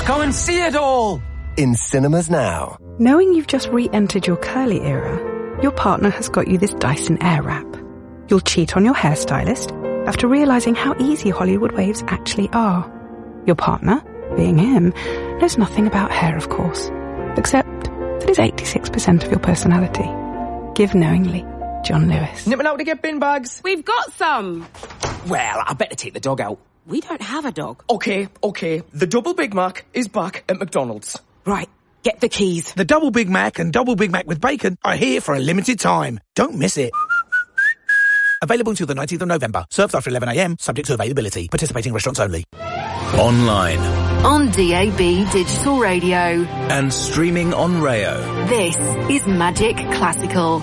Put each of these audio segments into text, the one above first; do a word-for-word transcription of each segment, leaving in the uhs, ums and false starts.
come and see it all! In cinemas now. Knowing you've just re-entered your curly era, your partner has got you this Dyson Airwrap. You'll cheat on your hairstylist after realising how easy Hollywood waves actually are. Your partner, being him, knows nothing about hair, of course, except that it's eighty-six percent of your personality. Give knowingly, John Lewis. Nipping out to get bin bags. We've got some. Well, I better take the dog out. We don't have a dog. Okay, okay. The Double Big Mac is back at McDonald's. Right, get the keys. The Double Big Mac and Double Big Mac with bacon are here for a limited time. Don't miss it. Available until the nineteenth of November. Served after eleven a m, subject to availability. Participating restaurants only. Online. On D A B Digital Radio. And streaming on Rayo. This is Magic Classical.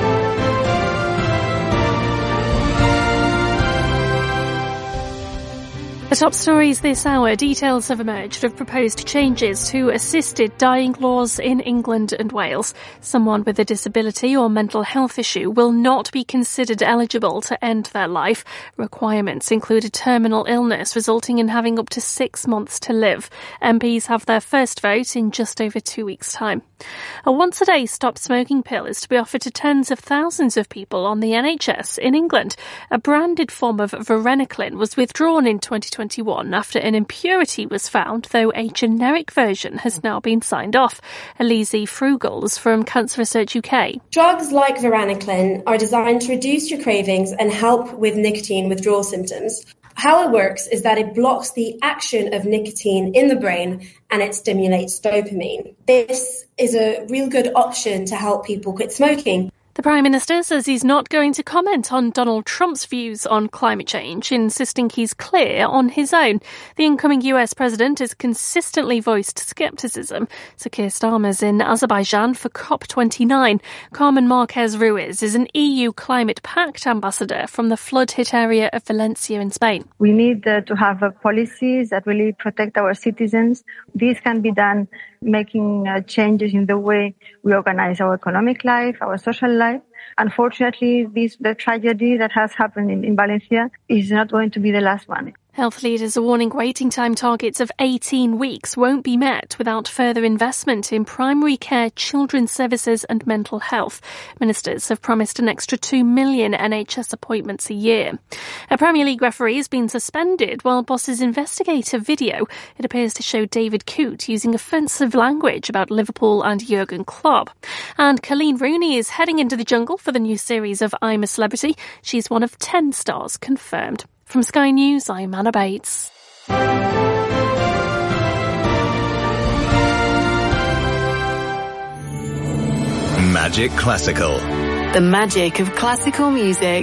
The top stories this hour. Details have emerged of proposed changes to assisted dying laws in England and Wales. Someone with a disability or mental health issue will not be considered eligible to end their life. Requirements include a terminal illness resulting in having up to six months to live. M Ps have their first vote in just over two weeks' time. A once-a-day stop smoking pill is to be offered to tens of thousands of people on the N H S in England. A branded form of varenicline was withdrawn in twenty twenty-one after an impurity was found, though a generic version has now been signed off. Elise Frugals from Cancer Research U K. Drugs like varenicline are designed to reduce your cravings and help with nicotine withdrawal symptoms. How it works is that it blocks the action of nicotine in the brain and it stimulates dopamine. This is a real good option to help people quit smoking. The Prime Minister says he's not going to comment on Donald Trump's views on climate change, insisting he's clear on his own. The incoming U S president has consistently voiced scepticism. Sir Keir Starmer's in Azerbaijan for COP twenty-nine. Carmen Marquez Ruiz is an E U Climate Pact ambassador from the flood-hit area of Valencia in Spain. We need uh, to have uh, policies that really protect our citizens. This can be done making uh, changes in the way we organize our economic life, our social life. Unfortunately, this, the tragedy that has happened in, in Valencia is not going to be the last one. Health leaders are warning waiting time targets of eighteen weeks won't be met without further investment in primary care, children's services and mental health. Ministers have promised an extra two million N H S appointments a year. A Premier League referee has been suspended while bosses investigate a video. It appears to show David Coote using offensive language about Liverpool and Jurgen Klopp. And Colleen Rooney is heading into the jungle for the new series of I'm a Celebrity. She's one of ten stars confirmed. From Sky News, I'm Anna Bates. Magic Classical. The magic of classical music.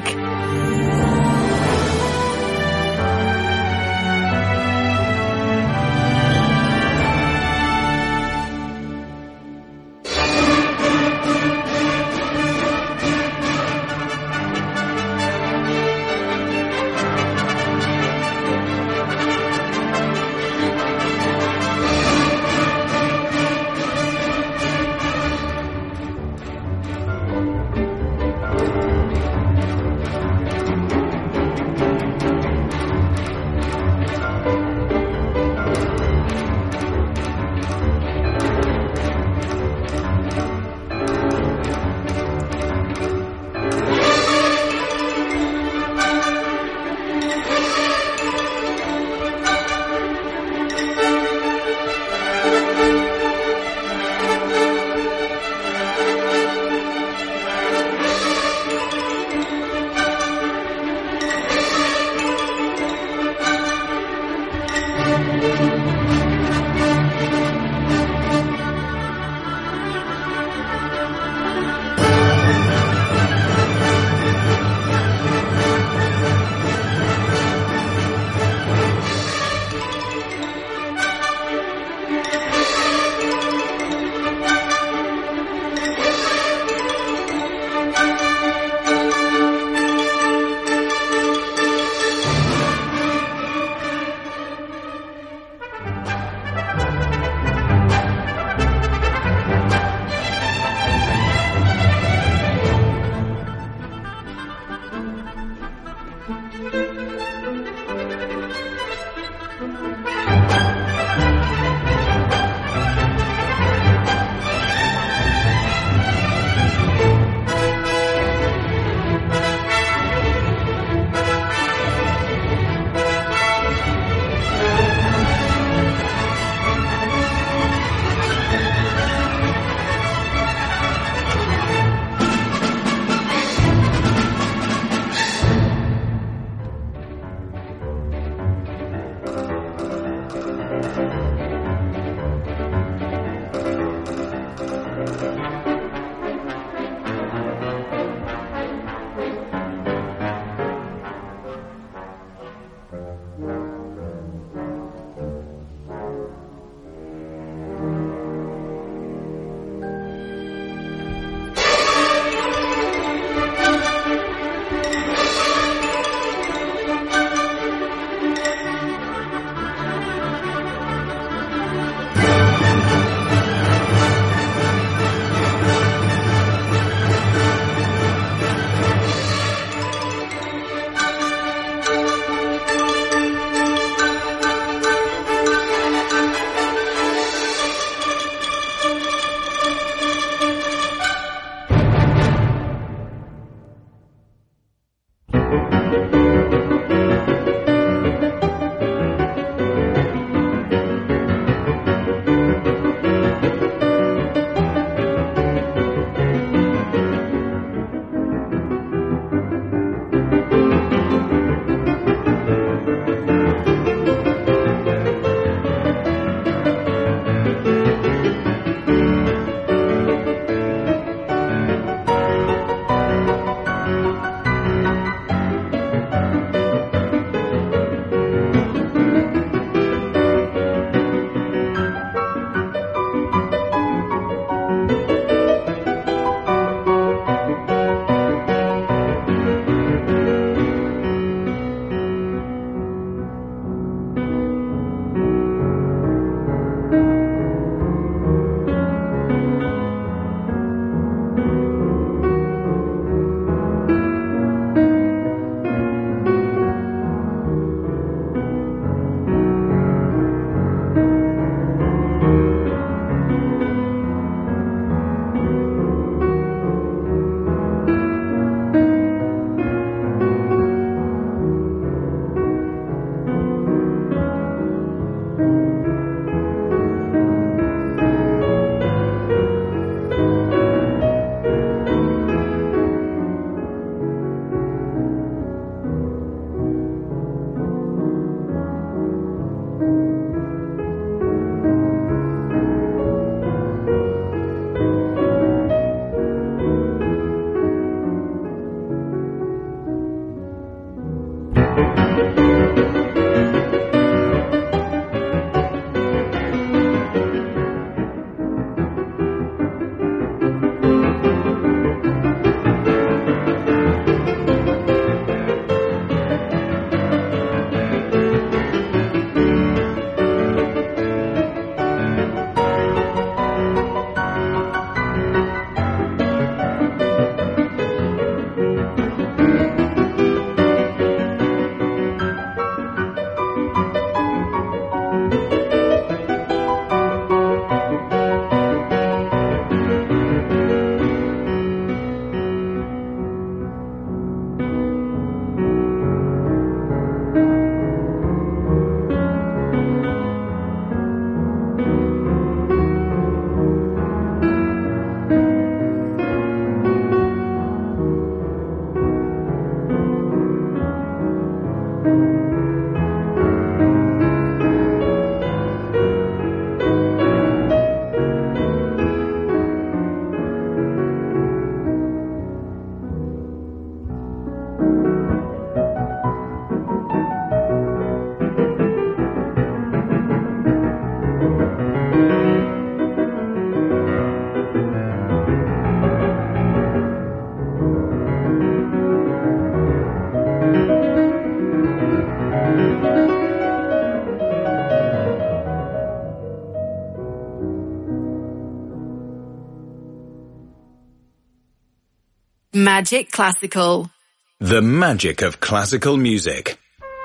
Magic Classical. The magic of classical music.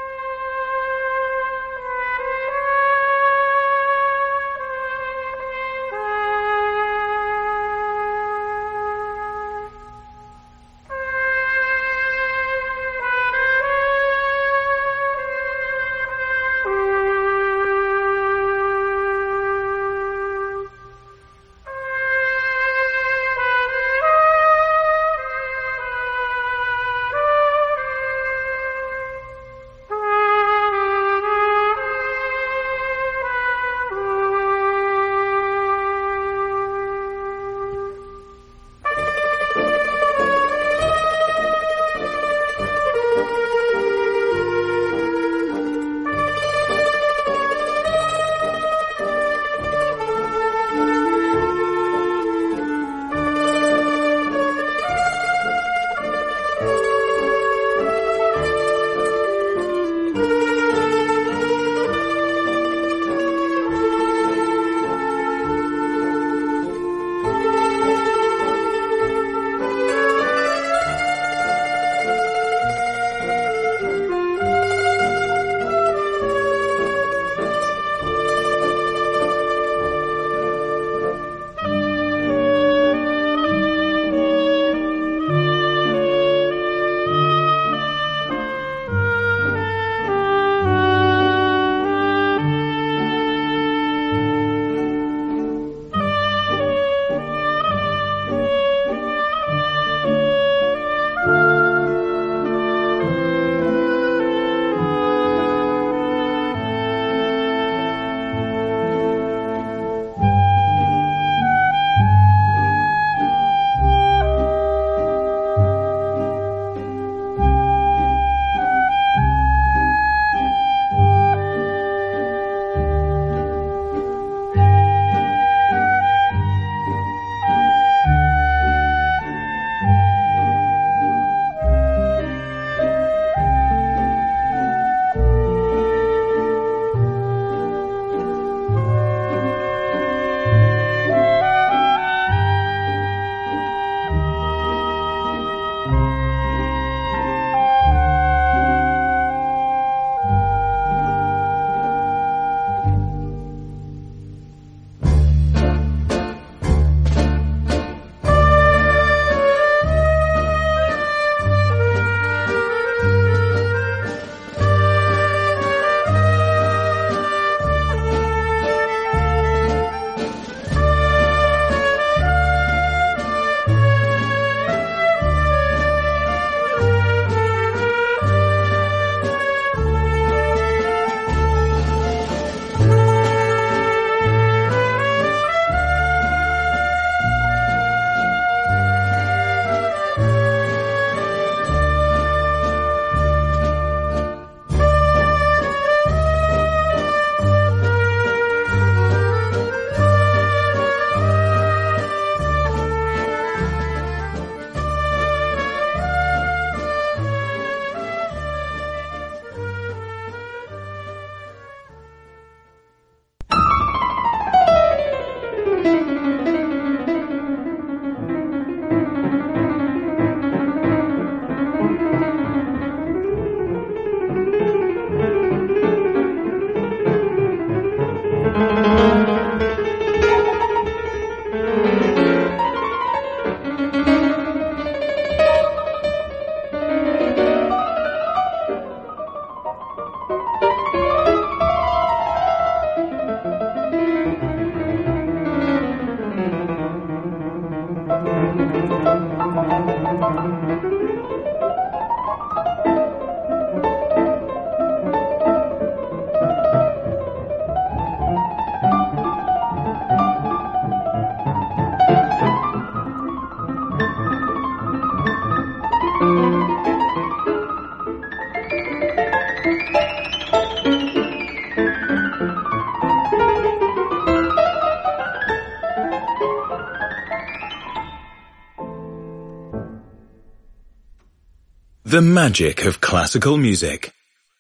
The magic of classical music.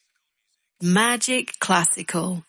Magic Classical.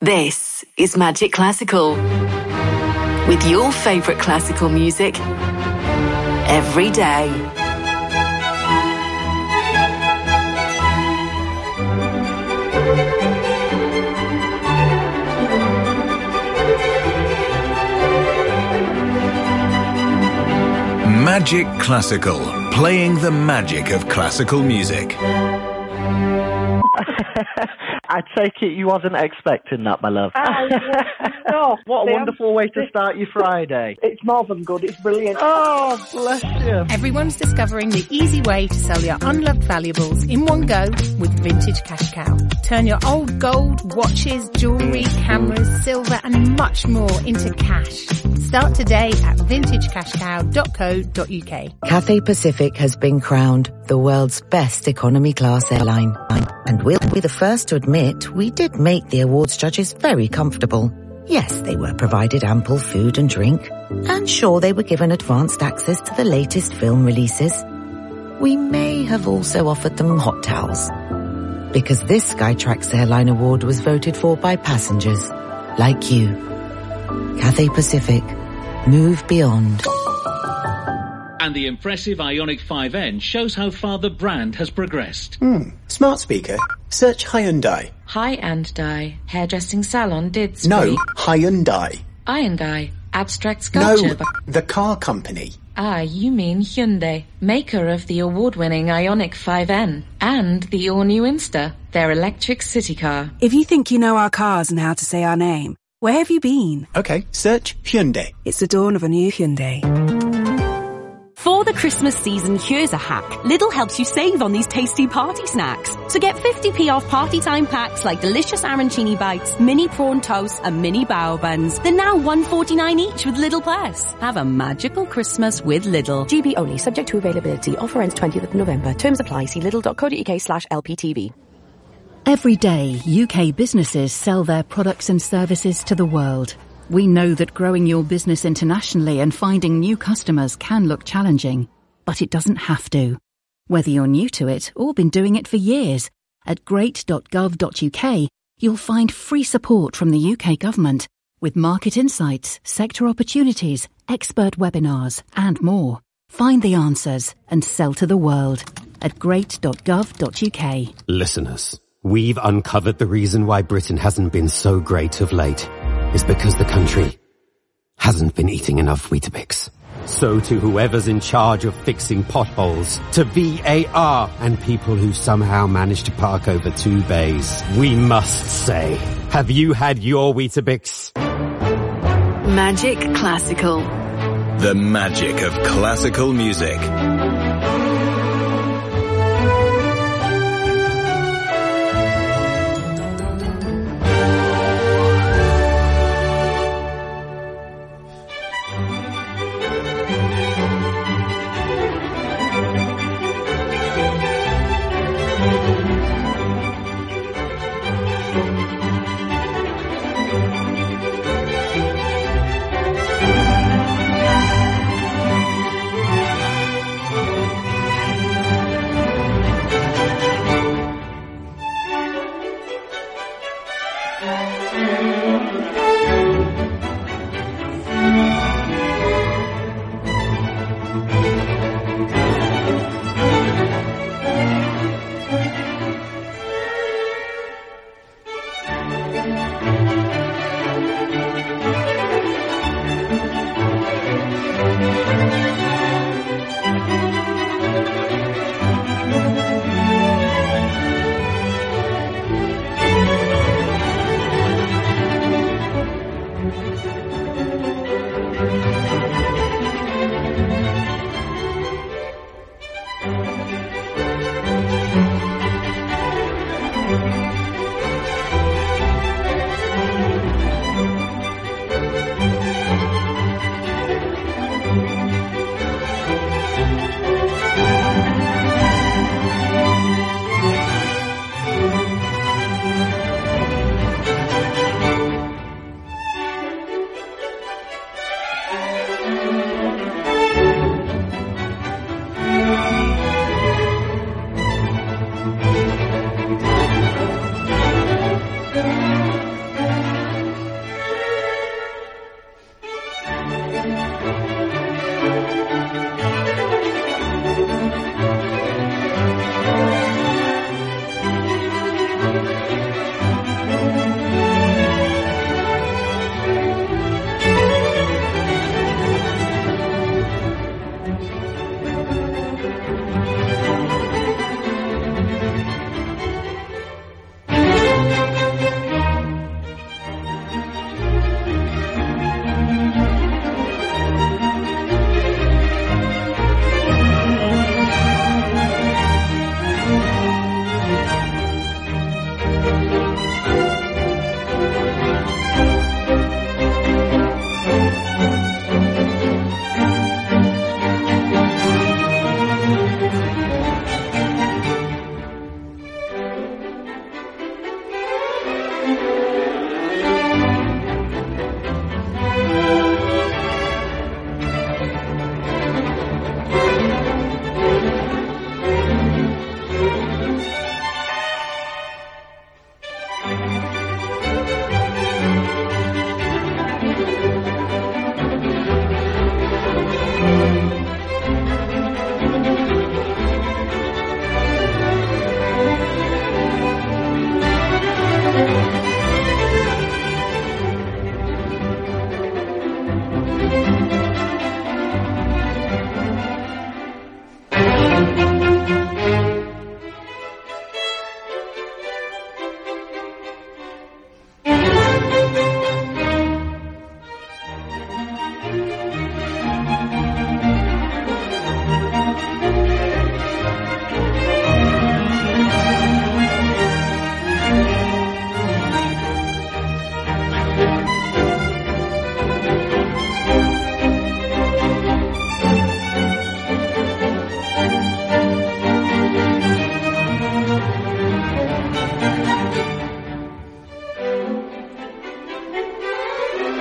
This is Magic Classical. With your favourite classical music every day. Magic Classical, playing the magic of classical music. I take it you wasn't expecting that, my love. Uh, no. What a wonderful way to start your Friday. It's more than good, it's brilliant. Oh, bless you. Everyone's discovering the easy way to sell your unloved valuables in one go with Vintage Cash Cow. Turn your old gold, watches, jewellery, cameras, silver and much more into cash. Start today at vintage cash cow dot co dot uk. Cathay Pacific has been crowned the world's best economy class airline. And we'll be the first to admit we did make the awards judges very comfortable. Yes, they were provided ample food and drink. And sure, they were given advanced access to the latest film releases. We may have also offered them hot towels. Because this Skytrax Airline Award was voted for by passengers like you. Cathay Pacific. Move beyond. And the impressive Ioniq five N shows how far the brand has progressed. Hmm. Smart speaker. Search Hyundai. Hyundai. Hairdressing salon did No, Hyundai. Hyundai. Abstract sculpture. No, the car company. Ah, you mean Hyundai, maker of the award-winning Ioniq five N and the all-new Insta, their electric city car. If you think you know our cars and how to say our name, where have you been? Okay, search Hyundai. It's the dawn of a new Hyundai. For the Christmas season, here's a hack. Lidl helps you save on these tasty party snacks. So get fifty p off party time packs like delicious arancini bites, mini prawn toast and mini bao buns. They're now one forty-nine each with Lidl Plus. Have a magical Christmas with Lidl. G B only, subject to availability. Offer ends twentieth of November. Terms apply. See lidl dot co dot uk slash L P T V. Every day, U K businesses sell their products and services to the world. We know that growing your business internationally and finding new customers can look challenging, but it doesn't have to. Whether you're new to it or been doing it for years, at great dot gov dot uk, you'll find free support from the U K government with market insights, sector opportunities, expert webinars, and more. Find the answers and sell to the world at great dot gov dot uk. Listeners, we've uncovered the reason why Britain hasn't been so great of late. Is because the country hasn't been eating enough Weetabix. So to whoever's in charge of fixing potholes, to V A R and people who somehow managed to park over two bays, we must say, have you had your Weetabix? Magic Classical. The magic of classical music.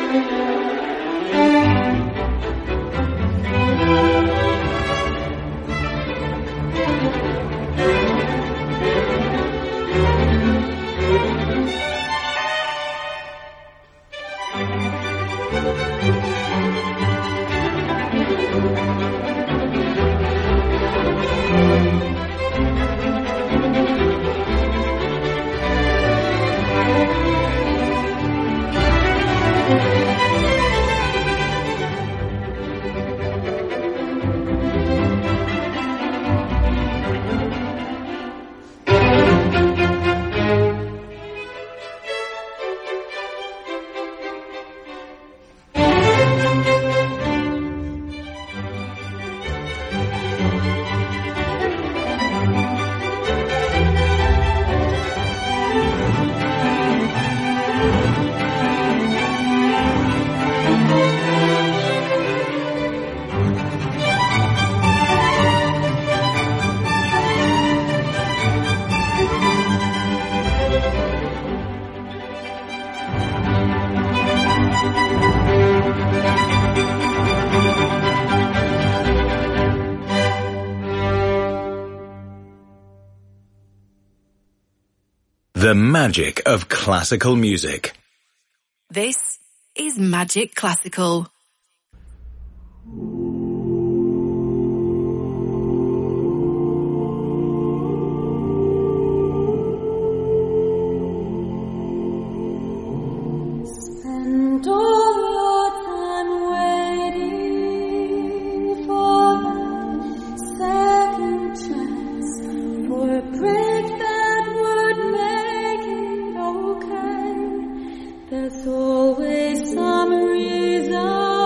The magic of classical music. This is Magic Classical. Spend all your time waiting for that second chance, for a break that would make it okay. There's always some reason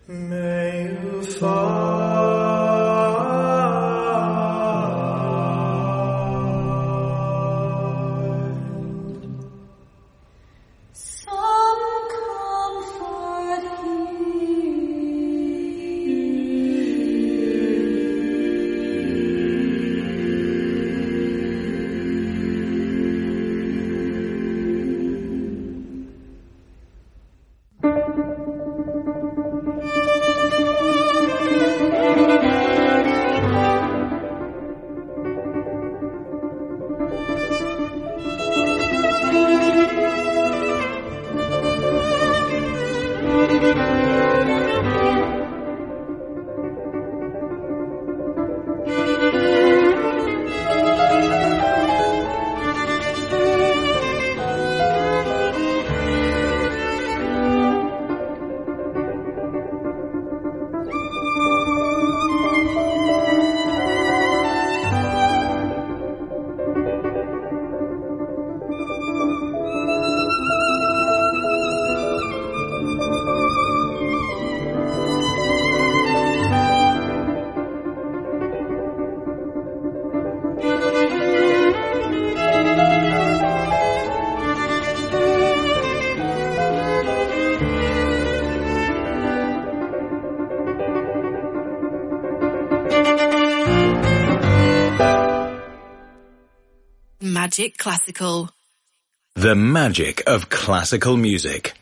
May you fall. Some comfort Magic Classical. The magic of classical music.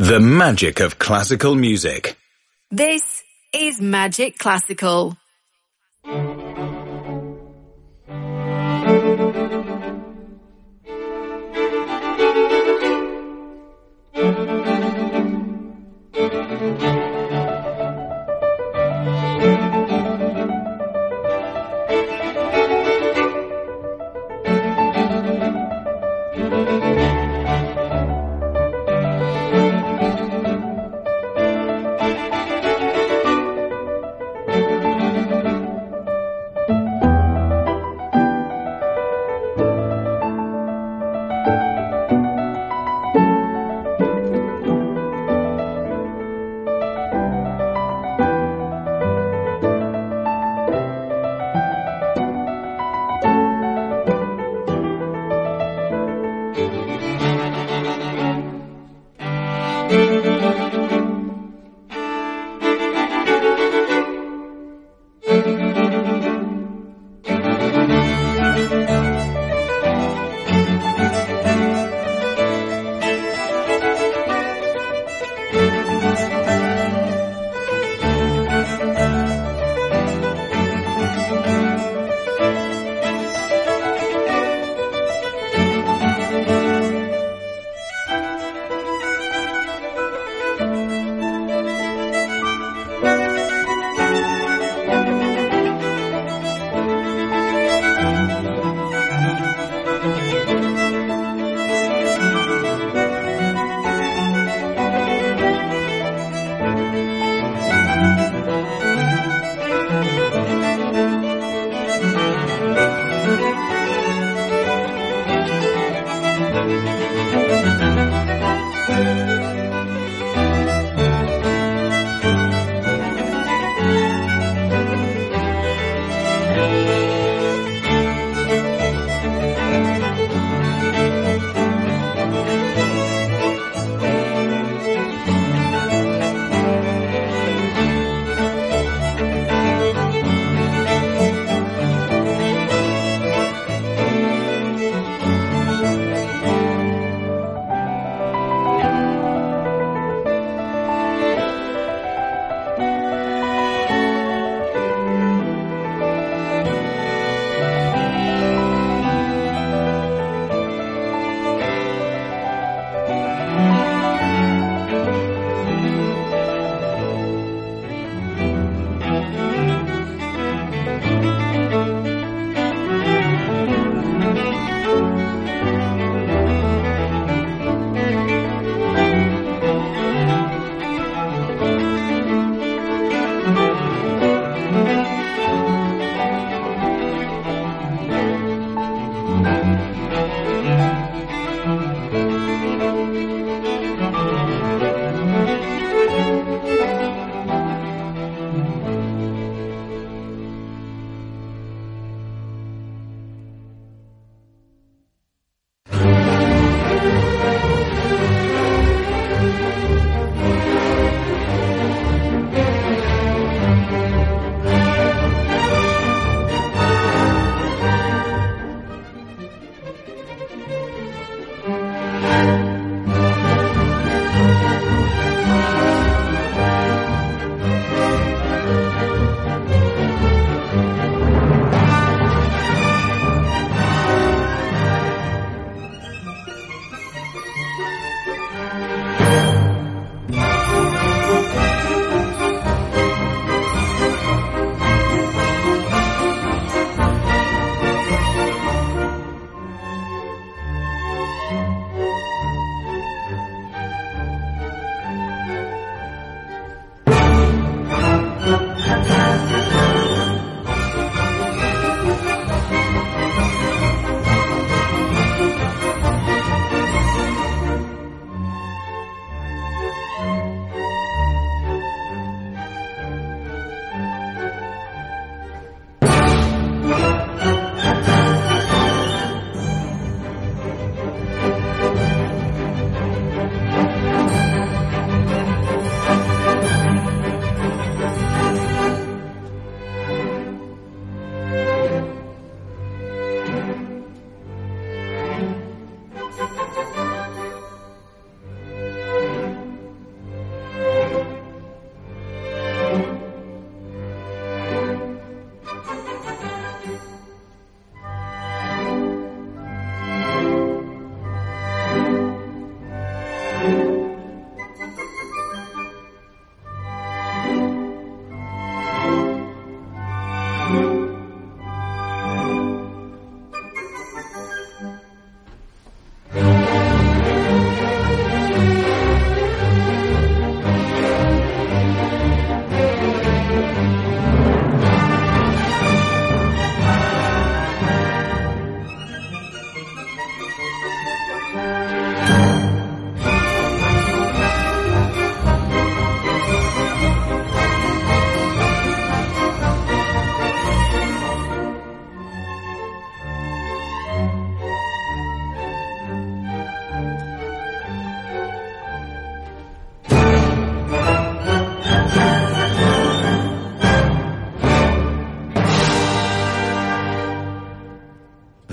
The magic of classical music. This is Magic Classical.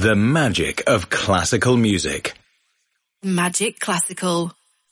The magic of classical music. Magic Classical.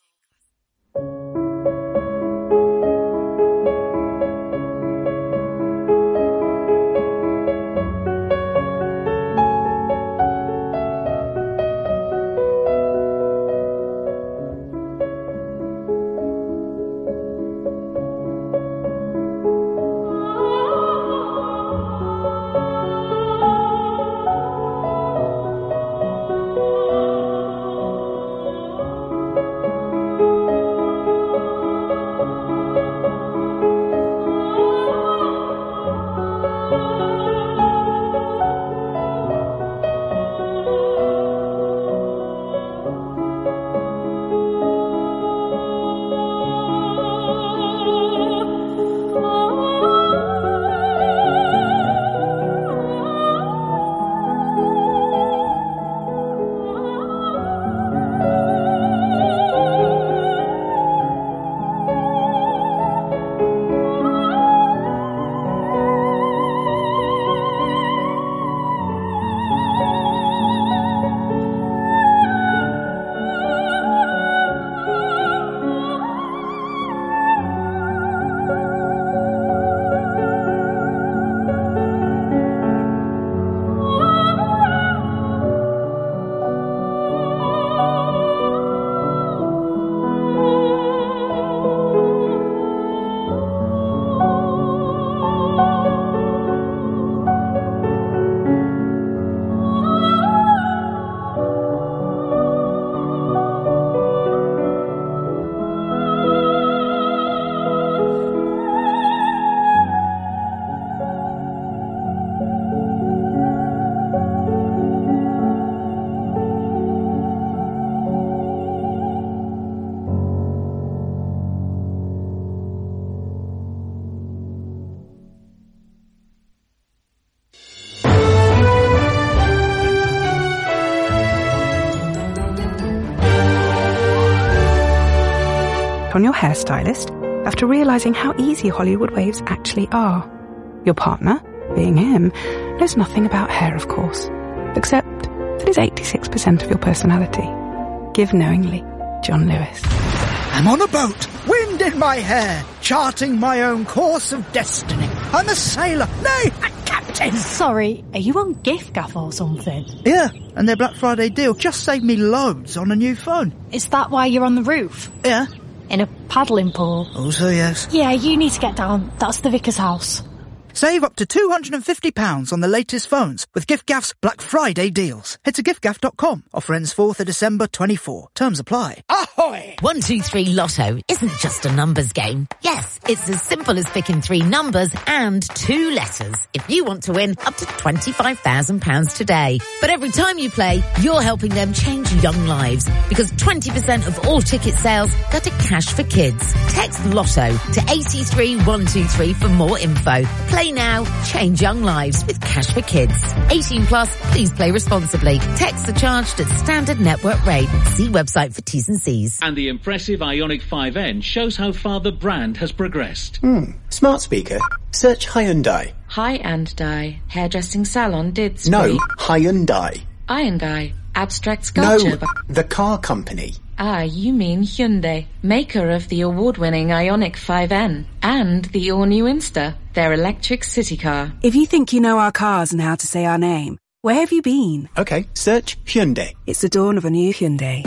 On your hairstylist after realising how easy Hollywood waves actually are. Your partner, being him, knows nothing about hair, of course, except that it's eighty-six percent of your personality. Give knowingly, John Lewis. I'm on a boat, wind in my hair, charting my own course of destiny. I'm a sailor, nay, a captain. Sorry, are you on giffgaff or something? Yeah, and their Black Friday deal just saved me loads on a new phone. Is that why you're on the roof? Yeah. In a paddling pool? Also, yes. Yeah, you need to get down. That's the vicar's house. Save up to two hundred fifty pounds on the latest phones with giffgaff's Black Friday deals. Head to giffgaff dot com. Offer ends fourth of December twenty-four. Terms apply. Ahoy! one two three Lotto isn't just a numbers game. Yes, it's as simple as picking three numbers and two letters if you want to win up to twenty-five thousand pounds today. But every time you play, you're helping them change young lives because twenty percent of all ticket sales go to Cash for Kids. Text Lotto to eight three one two three for more info. Play now, change young lives with Cash for Kids. eighteen plus, please play responsibly. Texts are charged at standard network rate. See website for T's and C's. And the impressive Ioniq five N shows how far the brand has progressed. Hmm. Smart speaker. Search Hyundai. Hi and Die. Hairdressing salon did No, Hyundai. Iron Guy. Abstract sculpture. No, the car company. Ah, you mean Hyundai, maker of the award-winning Ioniq five N and the all-new Insta, their electric city car. If you think you know our cars and how to say our name, where have you been? Okay, search Hyundai. It's the dawn of a new Hyundai.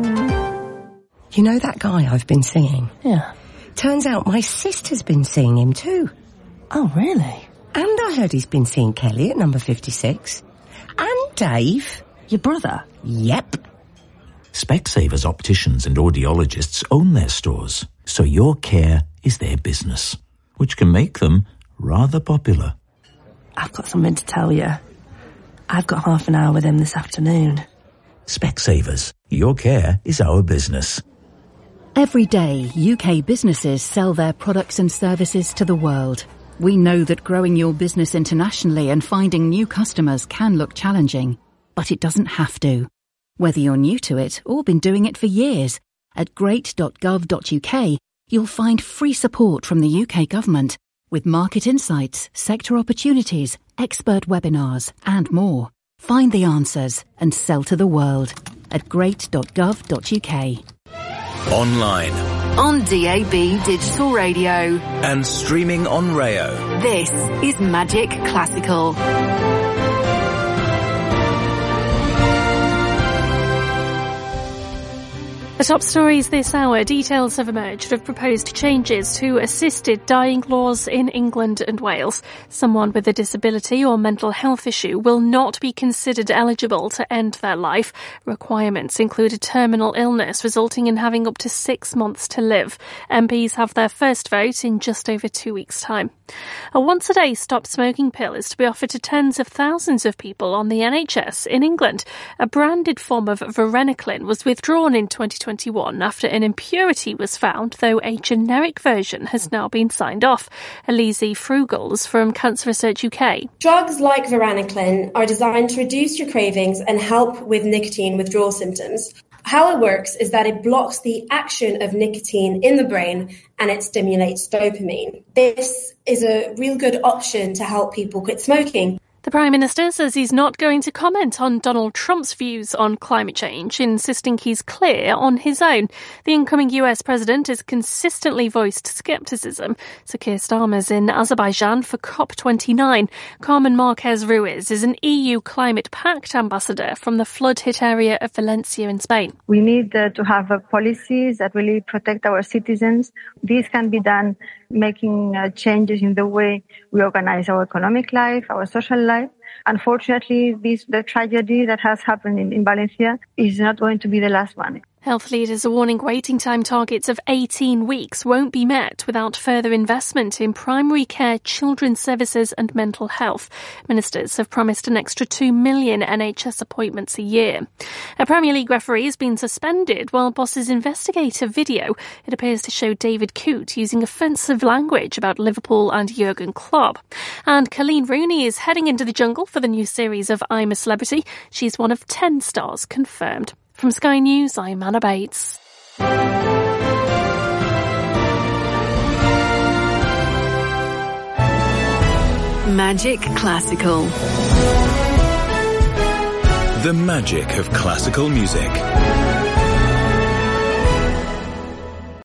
You know that guy I've been seeing? Yeah. Turns out my sister's been seeing him too. Oh, really? And I heard he's been seeing Kelly at number fifty-six. And Dave. Your brother? Yep. Specsavers opticians and audiologists own their stores, so your care is their business, which can make them rather popular. I've got something to tell you. I've got half an hour with him this afternoon. Specsavers, your care is our business. Every day, U K businesses sell their products and services to the world. We know that growing your business internationally and finding new customers can look challenging, but it doesn't have to. Whether you're new to it or been doing it for years, at great dot gov dot U K, you'll find free support from the U K government with market insights, sector opportunities, expert webinars, and more. Find the answers and sell to the world at great dot gov dot U K. Online. On D A B Digital Radio. And streaming on Rayo. This is Magic Classical. The top stories this hour. Details have emerged of proposed changes to assisted dying laws in England and Wales. Someone with a disability or mental health issue will not be considered eligible to end their life. Requirements include a terminal illness resulting in having up to six months to live. M Ps have their first vote in just over two weeks' time. A once-a-day stop smoking pill is to be offered to tens of thousands of people on the N H S in England. A branded form of varenicline was withdrawn in twenty twenty-one after an impurity was found, though a generic version has now been signed off. Elise Frugals from Cancer Research U K. Drugs like varenicline are designed to reduce your cravings and help with nicotine withdrawal symptoms. How it works is that it blocks the action of nicotine in the brain and it stimulates dopamine. This is a real good option to help people quit smoking. The Prime Minister says he's not going to comment on Donald Trump's views on climate change, insisting he's clear on his own. The incoming U S president has consistently voiced scepticism. So Keir Starmer's in Azerbaijan for COP twenty-nine. Carmen Marquez Ruiz is an E U Climate Pact ambassador from the flood-hit area of Valencia in Spain. We need uh, to have uh, policies that really protect our citizens. This can be done making uh, changes in the way we organize our economic life, our social life. Unfortunately, this, the tragedy that has happened in, in Valencia is not going to be the last one. Health leaders are warning waiting time targets of eighteen weeks won't be met without further investment in primary care, children's services and mental health. Ministers have promised an extra two million N H S appointments a year. A Premier League referee has been suspended while bosses investigate a video. It appears to show David Coote using offensive language about Liverpool and Jurgen Klopp. And Colleen Rooney is heading into the jungle for the new series of I'm a Celebrity. She's one of ten stars confirmed. From Sky News, I'm Anna Bates. Magic Classical. The magic of classical music.